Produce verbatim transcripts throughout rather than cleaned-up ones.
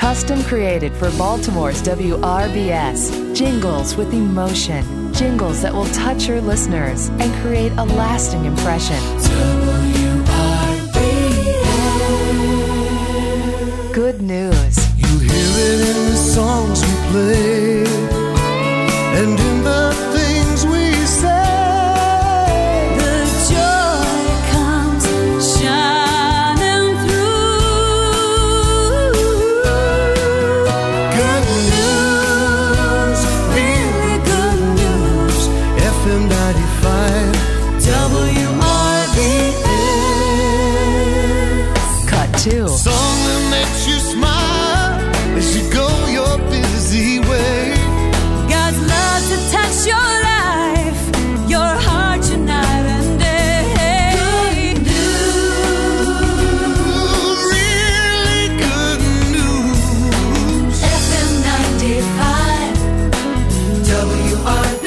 Custom created for Baltimore's W R B S. Jingles with emotion. Jingles that will touch your listeners and create a lasting impression. W R B S. Good news. You hear it in the songs we play and in the things we say. The joy comes shining through. Good news, really good news. F M ninety-five, W R B S. Cut two. Song that makes you smile as you go your busy way. God's love to touch your life, your heart, your night and day. Good news, really good news. F M ninety-five, W R B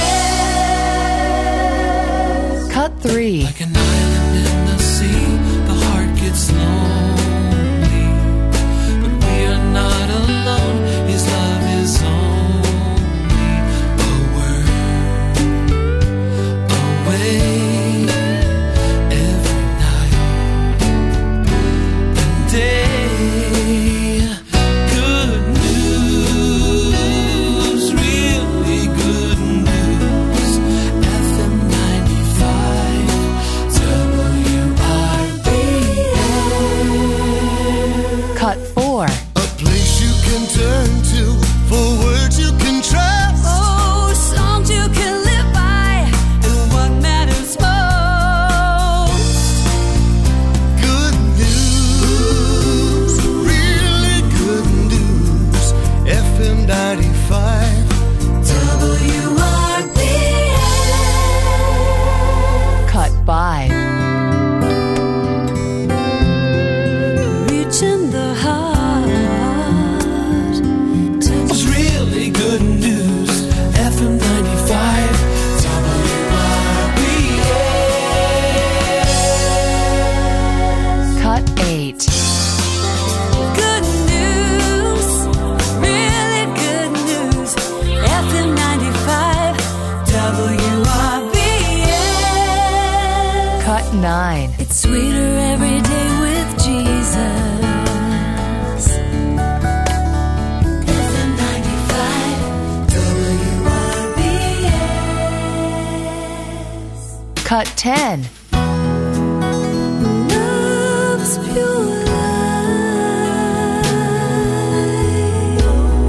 S. Cut three. Like an island in the sea, the heart gets lonely, but we are not alone. His love is only a word away. Every night and day. Good news, really good news. F M ninety-five, W R B S. Cut four. A place you can turn to for words you can trust. oh, songs you can live by, and what matters most. Good news, really good news. F M ninety-five, W R B S. Cut five. Reaching the heart. it's really good news. F M ninety-five, W R B S. Cut eight. Good news, really good news. F M ninety-five, W R B S. Cut nine. It's sweeter every day with Jesus. F M ninety-five, W R B S. Cut ten. Love's pure light.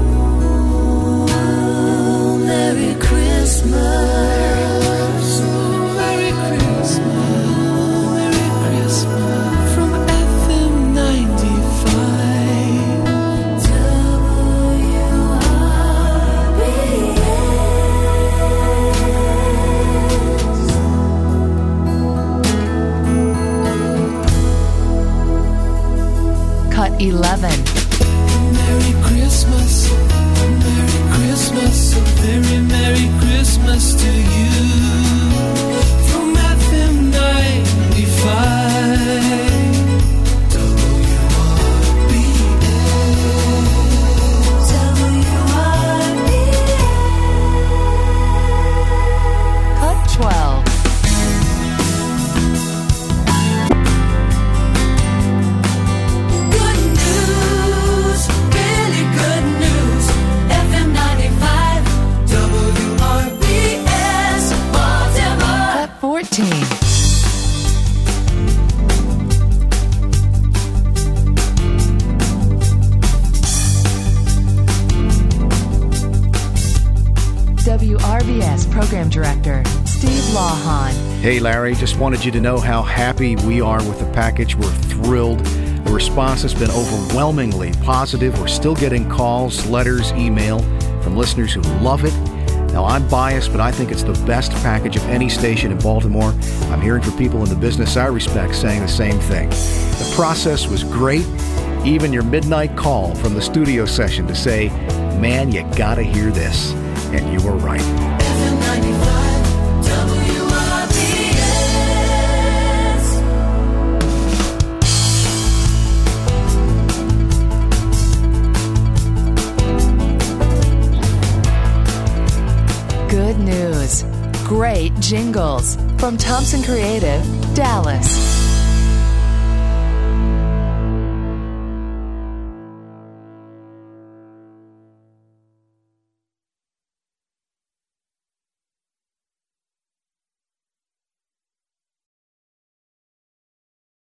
Oh, Merry Christmas. Merry Christmas, Merry Christmas from F M ninety-five. W R B Cut eleven. Merry Christmas, Merry Christmas, a very Merry Christmas to you from F M ninety-five, W R B S. W R B Cut twelve. Good news, really good news. F M ninety-five, W R B S, Baltimore. Cut fourteen. W R B S Program Director, Steve Lawhon. Hey Larry, just wanted you to know how happy we are with the package. We're thrilled. The response has been overwhelmingly positive. We're still getting calls, letters, email from listeners who love it. Now, I'm biased, but I think it's the best package of any station in Baltimore. I'm hearing from people in the business I respect saying the same thing. The process was great. Even your midnight call from the studio session to say, man, you gotta hear this. And you were right. F M ninety-five, W R B S. news. Great jingles from Thompson Creative, Dallas.